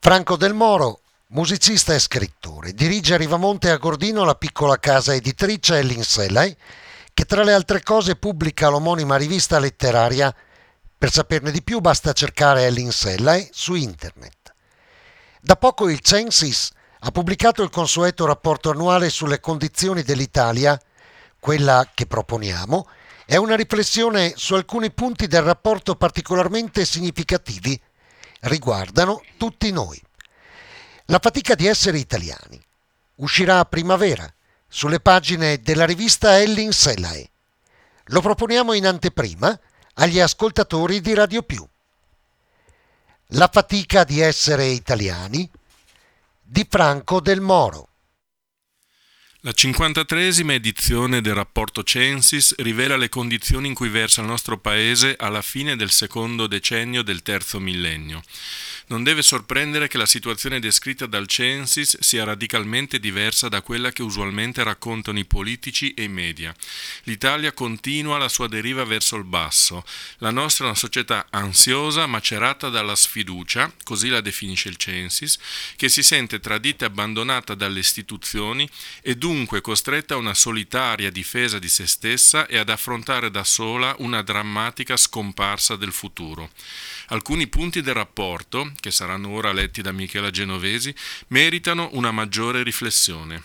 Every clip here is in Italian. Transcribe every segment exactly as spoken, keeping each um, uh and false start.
Franco Del Moro, musicista e scrittore, dirige a Rivamonte a Gordino la piccola casa editrice Ellinsellai, che tra le altre cose pubblica l'omonima rivista letteraria. Per saperne di più basta cercare Ellinsellai su internet. Da poco il Censis ha pubblicato il consueto rapporto annuale sulle condizioni dell'Italia. Quella che proponiamo è una riflessione su alcuni punti del rapporto particolarmente significativi. Riguardano tutti noi. La fatica di essere italiani uscirà a primavera sulle pagine della rivista Ellinsellai. Lo proponiamo in anteprima agli ascoltatori di Radio Più. La fatica di essere italiani di Franco Del Moro. La cinquantatreesima edizione del rapporto Censis rivela le condizioni in cui versa il nostro paese alla fine del secondo decennio del terzo millennio. Non deve sorprendere che la situazione descritta dal Censis sia radicalmente diversa da quella che usualmente raccontano i politici e i media. L'Italia continua la sua deriva verso il basso. La nostra è una società ansiosa, macerata dalla sfiducia, così la definisce il Censis, che si sente tradita e abbandonata dalle istituzioni e dunque costretta a una solitaria difesa di se stessa e ad affrontare da sola una drammatica scomparsa del futuro. Alcuni punti del rapporto, che saranno ora letti da Michela Genovesi, meritano una maggiore riflessione.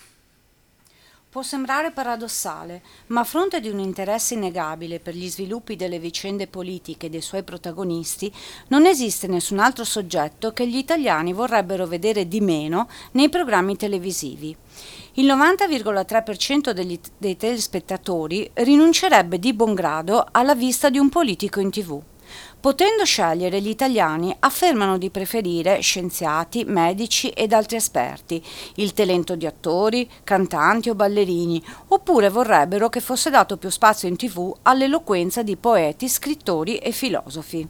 Può sembrare paradossale, ma a fronte di un interesse innegabile per gli sviluppi delle vicende politiche dei suoi protagonisti, non esiste nessun altro soggetto che gli italiani vorrebbero vedere di meno nei programmi televisivi. Il novanta virgola tre per cento degli, dei telespettatori rinuncerebbe di buon grado alla vista di un politico in tivù. Potendo scegliere, gli italiani affermano di preferire scienziati, medici ed altri esperti, il talento di attori, cantanti o ballerini, oppure vorrebbero che fosse dato più spazio in tivù all'eloquenza di poeti, scrittori e filosofi.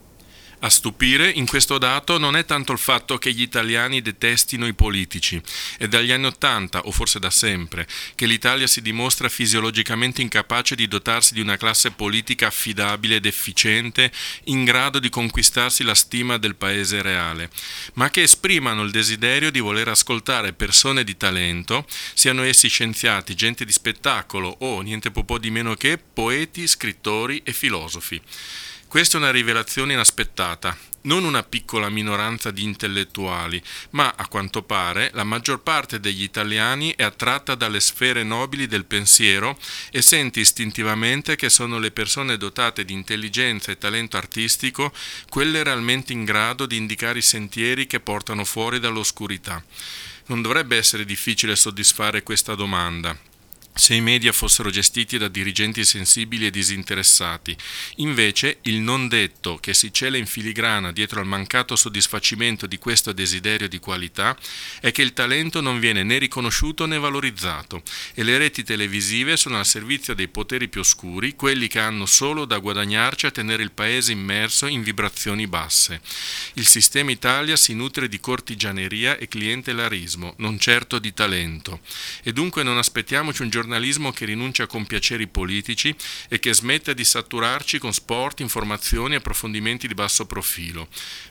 A stupire in questo dato non è tanto il fatto che gli italiani detestino i politici. È dagli anni Ottanta, o forse da sempre, che l'Italia si dimostra fisiologicamente incapace di dotarsi di una classe politica affidabile ed efficiente, in grado di conquistarsi la stima del paese reale, ma che esprimano il desiderio di voler ascoltare persone di talento, siano essi scienziati, gente di spettacolo o, niente po' di meno che, poeti, scrittori e filosofi. Questa è una rivelazione inaspettata, non una piccola minoranza di intellettuali, ma, a quanto pare, la maggior parte degli italiani è attratta dalle sfere nobili del pensiero e sente istintivamente che sono le persone dotate di intelligenza e talento artistico quelle realmente in grado di indicare i sentieri che portano fuori dall'oscurità. Non dovrebbe essere difficile soddisfare questa domanda, se i media fossero gestiti da dirigenti sensibili e disinteressati. Invece, il non detto che si cela in filigrana dietro al mancato soddisfacimento di questo desiderio di qualità è che il talento non viene né riconosciuto né valorizzato e le reti televisive sono al servizio dei poteri più oscuri, quelli che hanno solo da guadagnarci a tenere il paese immerso in vibrazioni basse. Il sistema Italia si nutre di cortigianeria e clientelarismo, non certo di talento. E dunque non aspettiamoci un giorno giornalismo che rinuncia a compiacere i politici e che smetta di saturarci con sport, informazioni e approfondimenti di basso profilo.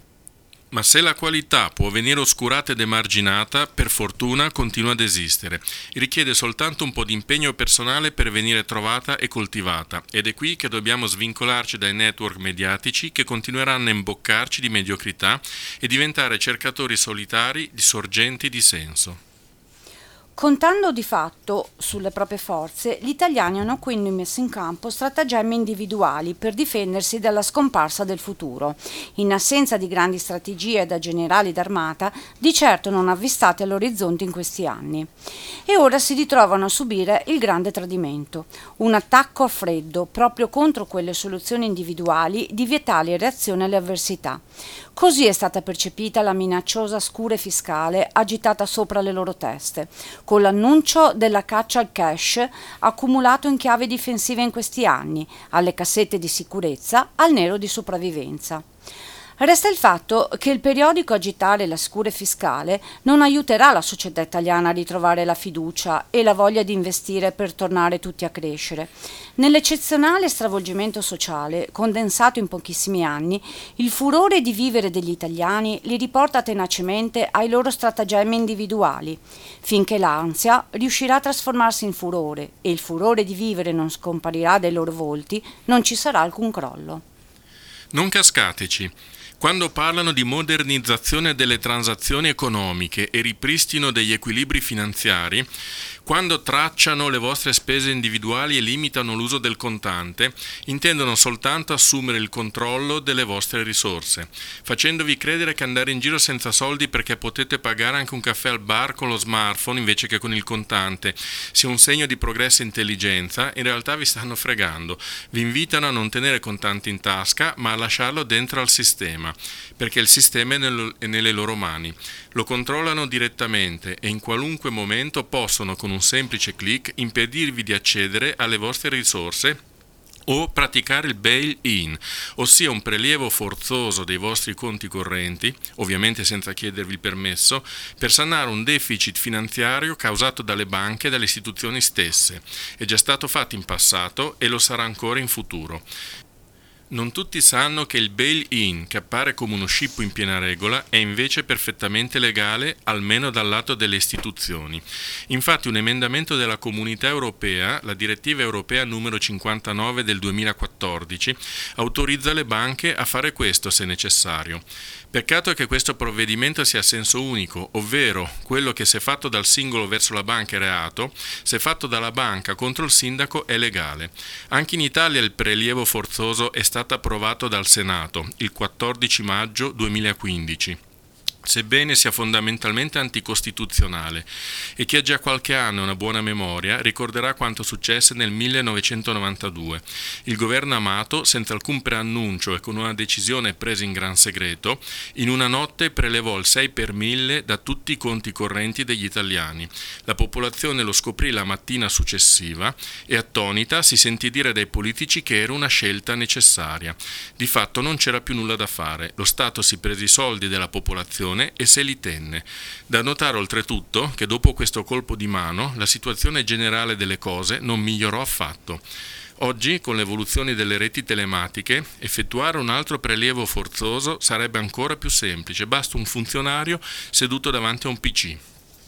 Ma se la qualità può venire oscurata ed emarginata, per fortuna continua ad esistere. Richiede soltanto un po' di impegno personale per venire trovata e coltivata, ed è qui che dobbiamo svincolarci dai network mediatici che continueranno a imboccarci di mediocrità e diventare cercatori solitari di sorgenti di senso. Contando di fatto sulle proprie forze, gli italiani hanno quindi messo in campo stratagemmi individuali per difendersi dalla scomparsa del futuro, in assenza di grandi strategie da generali d'armata, di certo non avvistate all'orizzonte in questi anni. E ora si ritrovano a subire il grande tradimento, un attacco a freddo proprio contro quelle soluzioni individuali di vitale reazione alle avversità. Così è stata percepita la minacciosa scure fiscale agitata sopra le loro teste, con l'annuncio della caccia al cash accumulato in chiave difensiva in questi anni, alle cassette di sicurezza, al nero di sopravvivenza. Resta il fatto che il periodico agitare la scure fiscale non aiuterà la società italiana a ritrovare la fiducia e la voglia di investire per tornare tutti a crescere. Nell'eccezionale stravolgimento sociale, condensato in pochissimi anni, il furore di vivere degli italiani li riporta tenacemente ai loro stratagemmi individuali, finché l'ansia riuscirà a trasformarsi in furore e il furore di vivere non scomparirà dai loro volti, non ci sarà alcun crollo. Non cascateci. Quando parlano di modernizzazione delle transazioni economiche e ripristino degli equilibri finanziari, quando tracciano le vostre spese individuali e limitano l'uso del contante, intendono soltanto assumere il controllo delle vostre risorse, facendovi credere che andare in giro senza soldi perché potete pagare anche un caffè al bar con lo smartphone invece che con il contante sia un segno di progresso e intelligenza. In realtà vi stanno fregando. Vi invitano a non tenere contanti in tasca, ma a lasciarlo dentro al sistema, perché il sistema è, nel, è nelle loro mani. Lo controllano direttamente e in qualunque momento possono con un semplice clic impedirvi di accedere alle vostre risorse o praticare il bail-in, ossia un prelievo forzoso dei vostri conti correnti, ovviamente senza chiedervi il permesso, per sanare un deficit finanziario causato dalle banche e dalle istituzioni stesse. È già stato fatto in passato e lo sarà ancora in futuro. Non tutti sanno che il bail-in, che appare come uno scippo in piena regola, è invece perfettamente legale, almeno dal lato delle istituzioni. Infatti un emendamento della Comunità Europea, la direttiva europea numero cinquantanove del duemilaquattordici, autorizza le banche a fare questo se necessario. Peccato che questo provvedimento sia a senso unico, ovvero quello che se fatto dal singolo verso la banca è reato, se fatto dalla banca contro il sindaco è legale. Anche in Italia il prelievo forzoso è stato approvato dal Senato il quattordici maggio duemilaquindici. Sebbene sia fondamentalmente anticostituzionale e chi ha già qualche anno e una buona memoria ricorderà quanto successe nel millenovecentonovantadue. Il governo Amato, senza alcun preannuncio e con una decisione presa in gran segreto, in una notte prelevò il sei per mille da tutti i conti correnti degli italiani. La popolazione lo scoprì la mattina successiva e attonita si sentì dire dai politici che era una scelta necessaria. Di fatto non c'era più nulla da fare, lo Stato si prese i soldi della popolazione e se li tenne. Da notare oltretutto che dopo questo colpo di mano la situazione generale delle cose non migliorò affatto. Oggi, con l'evoluzione delle reti telematiche, effettuare un altro prelievo forzoso sarebbe ancora più semplice, basta un funzionario seduto davanti a un P C.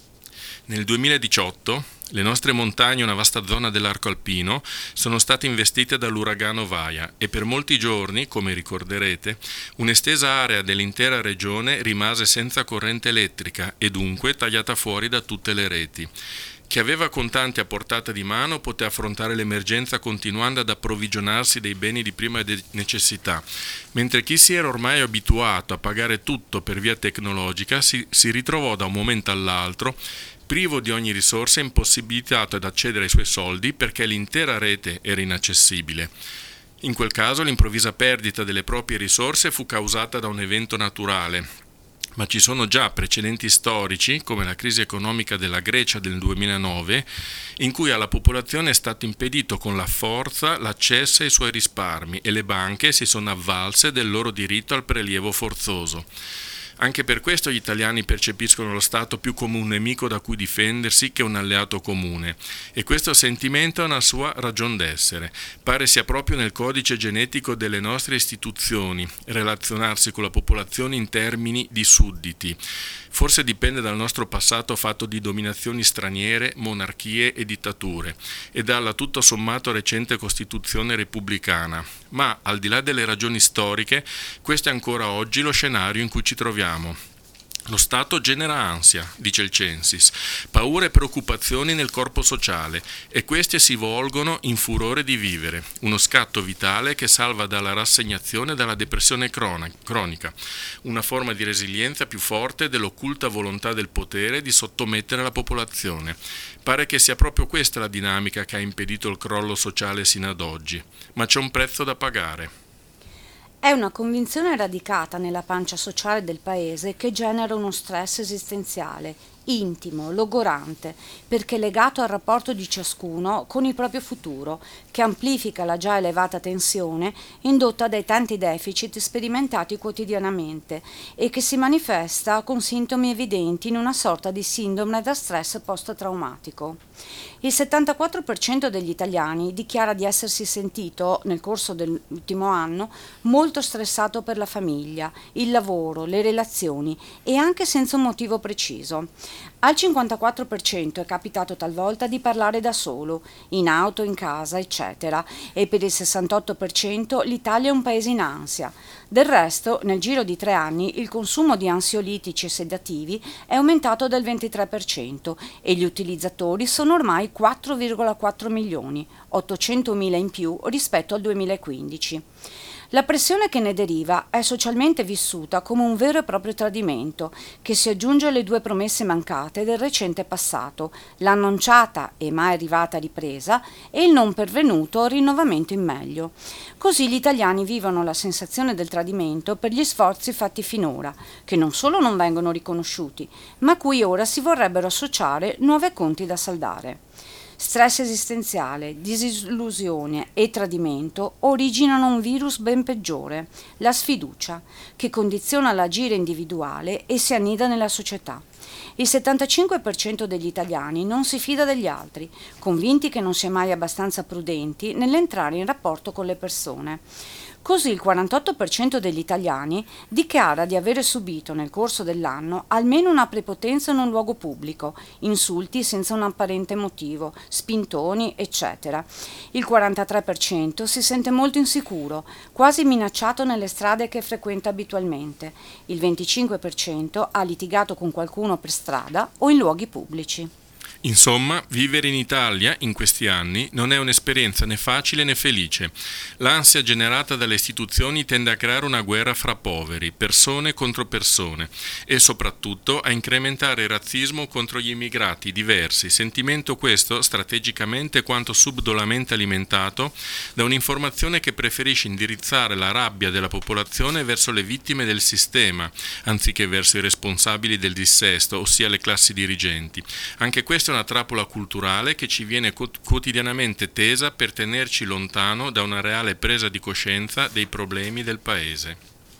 Nel duemiladiciotto le nostre montagne, una vasta zona dell'arco alpino, sono state investite dall'uragano Vaia e per molti giorni, come ricorderete, un'estesa area dell'intera regione rimase senza corrente elettrica e dunque tagliata fuori da tutte le reti. Chi aveva contanti a portata di mano poté affrontare l'emergenza continuando ad approvvigionarsi dei beni di prima necessità, mentre chi si era ormai abituato a pagare tutto per via tecnologica si, si ritrovò da un momento all'altro privo di ogni risorsa e impossibilitato ad accedere ai suoi soldi perché l'intera rete era inaccessibile. In quel caso l'improvvisa perdita delle proprie risorse fu causata da un evento naturale, ma ci sono già precedenti storici, come la crisi economica della Grecia del duemilanove, in cui alla popolazione è stato impedito con la forza l'accesso ai suoi risparmi e le banche si sono avvalse del loro diritto al prelievo forzoso. Anche per questo gli italiani percepiscono lo Stato più come un nemico da cui difendersi che un alleato comune, e questo sentimento ha una sua ragion d'essere. Pare sia proprio nel codice genetico delle nostre istituzioni relazionarsi con la popolazione in termini di sudditi. Forse dipende dal nostro passato fatto di dominazioni straniere, monarchie e dittature, e dalla tutto sommato recente Costituzione repubblicana. Ma, al di là delle ragioni storiche, questo è ancora oggi lo scenario in cui ci troviamo. Lo Stato genera ansia, dice il Censis, paure e preoccupazioni nel corpo sociale e queste si volgono in furore di vivere, uno scatto vitale che salva dalla rassegnazione e dalla depressione cronica, una forma di resilienza più forte dell'occulta volontà del potere di sottomettere la popolazione. Pare che sia proprio questa la dinamica che ha impedito il crollo sociale sino ad oggi, ma c'è un prezzo da pagare. È una convinzione radicata nella pancia sociale del paese che genera uno stress esistenziale, intimo, logorante, perché legato al rapporto di ciascuno con il proprio futuro, che amplifica la già elevata tensione indotta dai tanti deficit sperimentati quotidianamente e che si manifesta con sintomi evidenti in una sorta di sindrome da stress post-traumatico. Il settantaquattro per cento degli italiani dichiara di essersi sentito, nel corso dell'ultimo anno, molto stressato per la famiglia, il lavoro, le relazioni e anche senza un motivo preciso. Al cinquantaquattro per cento è capitato talvolta di parlare da solo, in auto, in casa, eccetera, e per il sessantotto per cento l'Italia è un paese in ansia. Del resto, nel giro di tre anni, il consumo di ansiolitici e sedativi è aumentato del ventitré per cento e gli utilizzatori sono ormai quattro virgola quattro milioni, ottocentomila in più rispetto al duemilaquindici. La pressione che ne deriva è socialmente vissuta come un vero e proprio tradimento, che si aggiunge alle due promesse mancate del recente passato, l'annunciata e mai arrivata ripresa e il non pervenuto rinnovamento in meglio. Così gli italiani vivono la sensazione del tradimento per gli sforzi fatti finora, che non solo non vengono riconosciuti, ma a cui ora si vorrebbero associare nuovi conti da saldare. Stress esistenziale, disillusione e tradimento originano un virus ben peggiore, la sfiducia, che condiziona l'agire individuale e si annida nella società. Il settantacinque per cento degli italiani non si fida degli altri, convinti che non si è mai abbastanza prudenti nell'entrare in rapporto con le persone. Così il quarantotto per cento degli italiani dichiara di avere subito nel corso dell'anno almeno una prepotenza in un luogo pubblico, insulti senza un apparente motivo, spintoni, eccetera. Il quarantatré per cento si sente molto insicuro, quasi minacciato nelle strade che frequenta abitualmente. Il venticinque per cento ha litigato con qualcuno per strada o in luoghi pubblici. Insomma, vivere in Italia in questi anni non è un'esperienza né facile né felice. L'ansia generata dalle istituzioni tende a creare una guerra fra poveri, persone contro persone e soprattutto a incrementare il razzismo contro gli immigrati diversi, sentimento questo strategicamente quanto subdolamente alimentato da un'informazione che preferisce indirizzare la rabbia della popolazione verso le vittime del sistema, anziché verso i responsabili del dissesto, ossia le classi dirigenti. Anche questo una trappola culturale che ci viene quotidianamente tesa per tenerci lontano da una reale presa di coscienza dei problemi del paese.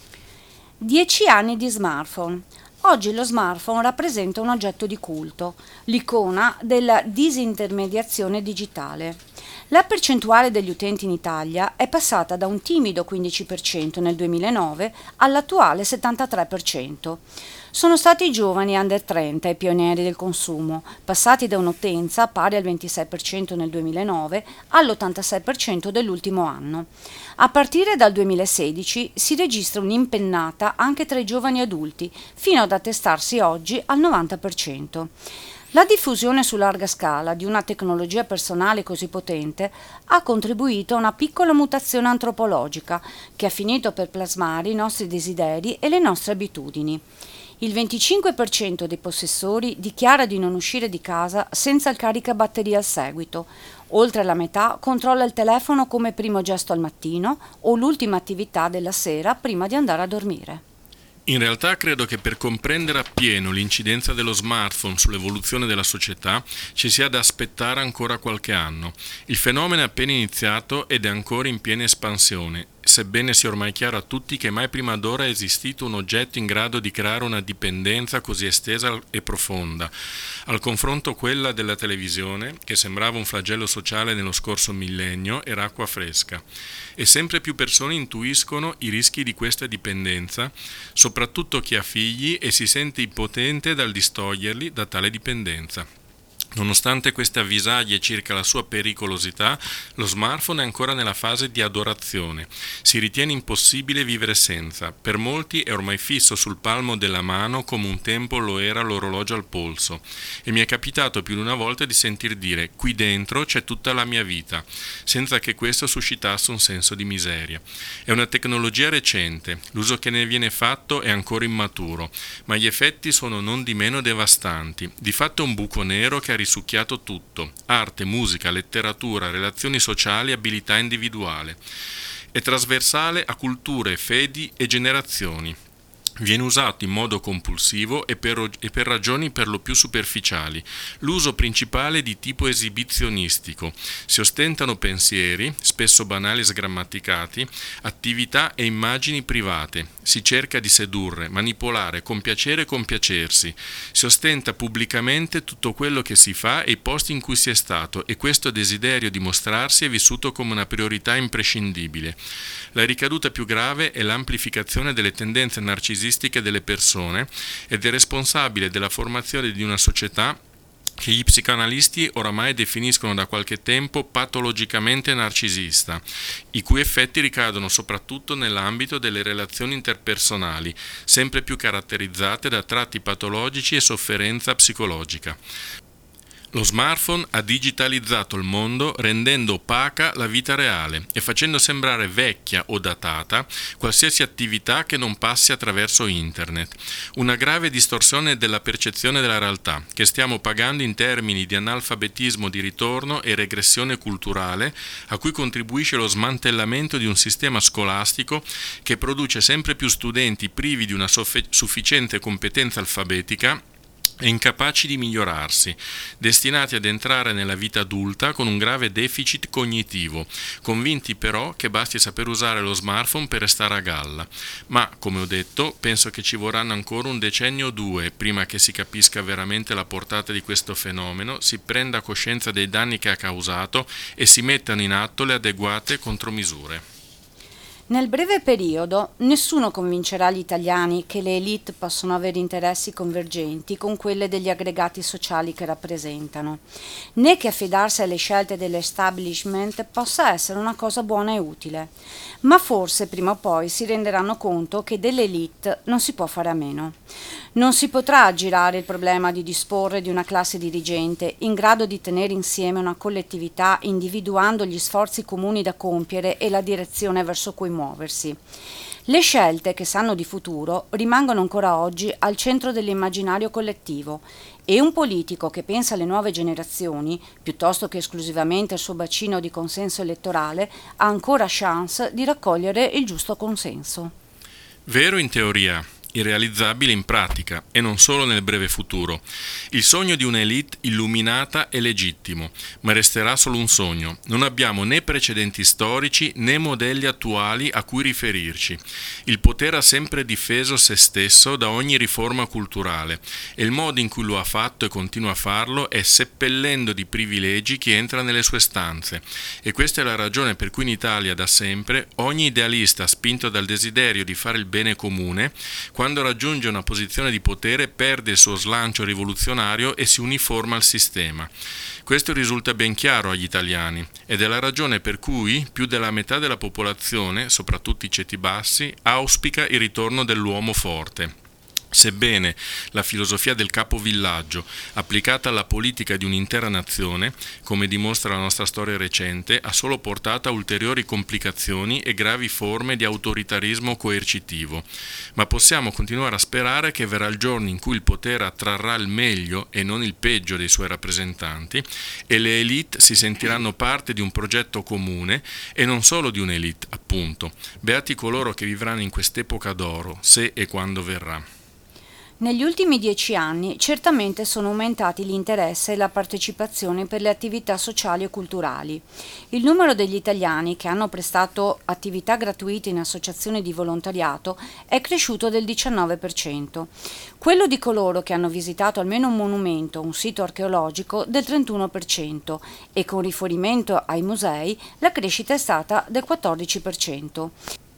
Dieci anni di smartphone. Oggi lo smartphone rappresenta un oggetto di culto, l'icona della disintermediazione digitale. La percentuale degli utenti in Italia è passata da un timido quindici per cento nel duemilanove all'attuale settantatré per cento. Sono stati i giovani under trenta i pionieri del consumo, passati da un'utenza pari al ventisei per cento nel duemilanove all'ottantasei per cento dell'ultimo anno. A partire dal duemilasedici si registra un'impennata anche tra i giovani adulti, fino ad attestarsi oggi al novanta per cento. La diffusione su larga scala di una tecnologia personale così potente ha contribuito a una piccola mutazione antropologica che ha finito per plasmare i nostri desideri e le nostre abitudini. Il venticinque per cento dei possessori dichiara di non uscire di casa senza il caricabatterie al seguito. Oltre la metà controlla il telefono come primo gesto al mattino o l'ultima attività della sera prima di andare a dormire. In realtà credo che per comprendere appieno l'incidenza dello smartphone sull'evoluzione della società ci sia da aspettare ancora qualche anno. Il fenomeno è appena iniziato ed è ancora in piena espansione, sebbene sia ormai chiaro a tutti che mai prima d'ora è esistito un oggetto in grado di creare una dipendenza così estesa e profonda. Al confronto quella della televisione, che sembrava un flagello sociale nello scorso millennio, era acqua fresca. E sempre più persone intuiscono i rischi di questa dipendenza, soprattutto chi ha figli e si sente impotente dal distoglierli da tale dipendenza. Nonostante queste avvisaglie circa la sua pericolosità, lo smartphone è ancora nella fase di adorazione. Si ritiene impossibile vivere senza. Per molti è ormai fisso sul palmo della mano come un tempo lo era l'orologio al polso. E mi è capitato più di una volta di sentir dire «qui dentro c'è tutta la mia vita», senza che questo suscitasse un senso di miseria. È una tecnologia recente, l'uso che ne viene fatto è ancora immaturo, ma gli effetti sono non di meno devastanti. Di fatto è un buco nero che ha risucchiato tutto: arte, musica, letteratura, relazioni sociali, abilità individuale. È trasversale a culture, fedi e generazioni. Viene usato in modo compulsivo e per, e per ragioni per lo più superficiali. L'uso principale è di tipo esibizionistico. Si ostentano pensieri, spesso banali e sgrammaticati, attività e immagini private. Si cerca di sedurre, manipolare, compiacere e compiacersi. Si ostenta pubblicamente tutto quello che si fa e i posti in cui si è stato, e questo desiderio di mostrarsi è vissuto come una priorità imprescindibile. La ricaduta più grave è l'amplificazione delle tendenze narcisistiche delle persone ed è responsabile della formazione di una società che gli psicanalisti oramai definiscono da qualche tempo patologicamente narcisista, i cui effetti ricadono soprattutto nell'ambito delle relazioni interpersonali, sempre più caratterizzate da tratti patologici e sofferenza psicologica. Lo smartphone ha digitalizzato il mondo rendendo opaca la vita reale e facendo sembrare vecchia o datata qualsiasi attività che non passi attraverso internet. Una grave distorsione della percezione della realtà che stiamo pagando in termini di analfabetismo di ritorno e regressione culturale, a cui contribuisce lo smantellamento di un sistema scolastico che produce sempre più studenti privi di una soffe- sufficiente competenza alfabetica e incapaci di migliorarsi, destinati ad entrare nella vita adulta con un grave deficit cognitivo, convinti però che basti saper usare lo smartphone per restare a galla. Ma, come ho detto, penso che ci vorranno ancora un decennio o due prima che si capisca veramente la portata di questo fenomeno, si prenda coscienza dei danni che ha causato e si mettano in atto le adeguate contromisure. Nel breve periodo nessuno convincerà gli italiani che le élite possono avere interessi convergenti con quelle degli aggregati sociali che rappresentano, né che affidarsi alle scelte dell'establishment possa essere una cosa buona e utile. Ma forse prima o poi si renderanno conto che delle élite non si può fare a meno. Non si potrà aggirare il problema di disporre di una classe dirigente in grado di tenere insieme una collettività individuando gli sforzi comuni da compiere e la direzione verso cui muoversi. Le scelte che sanno di futuro rimangono ancora oggi al centro dell'immaginario collettivo e un politico che pensa alle nuove generazioni, piuttosto che esclusivamente al suo bacino di consenso elettorale, ha ancora chance di raccogliere il giusto consenso. Vero in teoria, irrealizzabile in pratica e non solo nel breve futuro. Il sogno di un'elite illuminata è legittimo, ma resterà solo un sogno. Non abbiamo né precedenti storici né modelli attuali a cui riferirci. Il potere ha sempre difeso se stesso da ogni riforma culturale e il modo in cui lo ha fatto e continua a farlo è seppellendo di privilegi chi entra nelle sue stanze. E questa è la ragione per cui in Italia da sempre ogni idealista spinto dal desiderio di fare il bene comune, quando raggiunge una posizione di potere perde il suo slancio rivoluzionario e si uniforma al sistema. Questo risulta ben chiaro agli italiani ed è la ragione per cui più della metà della popolazione, soprattutto i ceti bassi, auspica il ritorno dell'uomo forte. Sebbene la filosofia del capovillaggio, applicata alla politica di un'intera nazione, come dimostra la nostra storia recente, ha solo portato a ulteriori complicazioni e gravi forme di autoritarismo coercitivo. Ma possiamo continuare a sperare che verrà il giorno in cui il potere attrarrà il meglio e non il peggio dei suoi rappresentanti e le élite si sentiranno parte di un progetto comune e non solo di un'élite, appunto. Beati coloro che vivranno in quest'epoca d'oro, se e quando verrà. Negli ultimi dieci anni certamente sono aumentati l'interesse e la partecipazione per le attività sociali e culturali. Il numero degli italiani che hanno prestato attività gratuite in associazioni di volontariato è cresciuto del diciannove per cento. Quello di coloro che hanno visitato almeno un monumento o un sito archeologico del trentuno per cento e con riferimento ai musei la crescita è stata del quattordici per cento.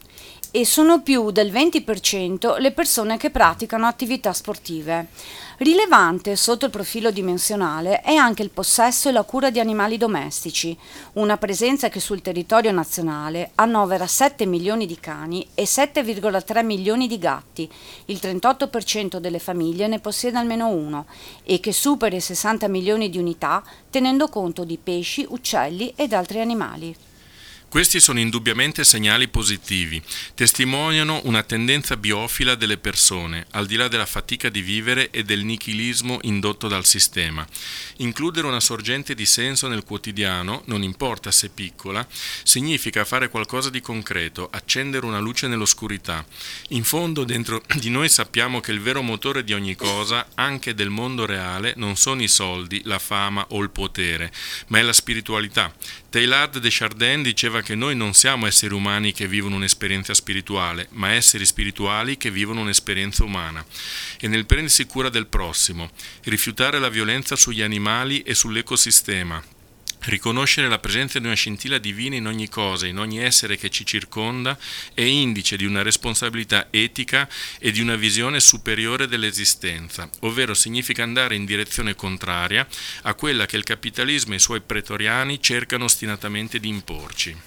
E sono più del venti per cento le persone che praticano attività sportive. Rilevante sotto il profilo dimensionale è anche il possesso e la cura di animali domestici, una presenza che sul territorio nazionale annovera sette milioni di cani e sette virgola tre milioni di gatti, il trentotto per cento delle famiglie ne possiede almeno uno, e che supera i sessanta milioni di unità tenendo conto di pesci, uccelli ed altri animali. Questi sono indubbiamente segnali positivi, testimoniano una tendenza biofila delle persone, al di là della fatica di vivere e del nichilismo indotto dal sistema. Includere una sorgente di senso nel quotidiano, non importa se piccola, significa fare qualcosa di concreto, accendere una luce nell'oscurità. In fondo dentro di noi sappiamo che il vero motore di ogni cosa, anche del mondo reale, non sono i soldi, la fama o il potere, ma è la spiritualità. Teilhard de Chardin diceva che noi non siamo esseri umani che vivono un'esperienza spirituale, ma esseri spirituali che vivono un'esperienza umana. E nel prendersi cura del prossimo, rifiutare la violenza sugli animali e sull'ecosistema, riconoscere la presenza di una scintilla divina in ogni cosa, in ogni essere che ci circonda, è indice di una responsabilità etica e di una visione superiore dell'esistenza, ovvero significa andare in direzione contraria a quella che il capitalismo e i suoi pretoriani cercano ostinatamente di imporci.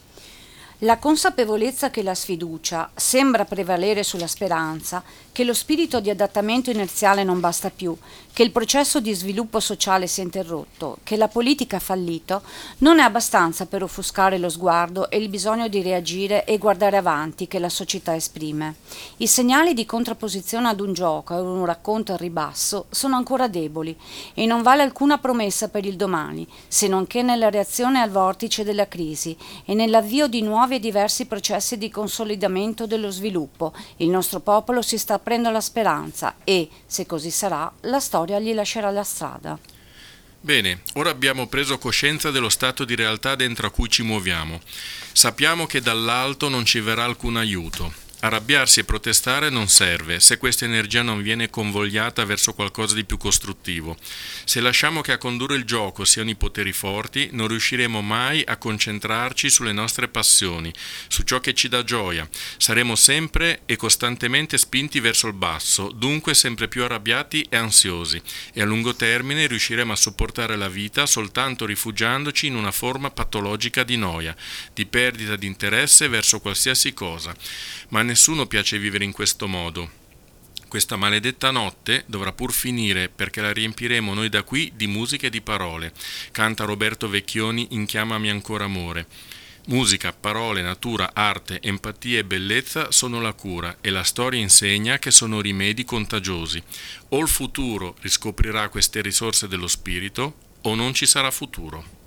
La consapevolezza che la sfiducia sembra prevalere sulla speranza, che lo spirito di adattamento inerziale non basta più, che il processo di sviluppo sociale si è interrotto, che la politica ha fallito, non è abbastanza per offuscare lo sguardo e il bisogno di reagire e guardare avanti che la società esprime. I segnali di contrapposizione ad un gioco e ad un racconto al ribasso sono ancora deboli e non vale alcuna promessa per il domani, se non che nella reazione al vortice della crisi e nell'avvio di nuovi e diversi processi di consolidamento dello sviluppo. Il nostro popolo si sta aprendo alla speranza e, se così sarà, la storia gli lascerà la strada. Bene, ora abbiamo preso coscienza dello stato di realtà dentro a cui ci muoviamo. Sappiamo che dall'alto non ci verrà alcun aiuto. Arrabbiarsi e protestare non serve se questa energia non viene convogliata verso qualcosa di più costruttivo. Se lasciamo che a condurre il gioco siano i poteri forti, non riusciremo mai a concentrarci sulle nostre passioni, su ciò che ci dà gioia. Saremo sempre e costantemente spinti verso il basso, dunque sempre più arrabbiati e ansiosi, e a lungo termine riusciremo a sopportare la vita soltanto rifugiandoci in una forma patologica di noia, di perdita di interesse verso qualsiasi cosa. Ma a nessuno piace vivere in questo modo. Questa maledetta notte dovrà pur finire perché la riempiremo noi da qui di musica e di parole. Canta Roberto Vecchioni in Chiamami ancora amore. Musica, parole, natura, arte, empatia e bellezza sono la cura e la storia insegna che sono rimedi contagiosi. O il futuro riscoprirà queste risorse dello spirito o non ci sarà futuro.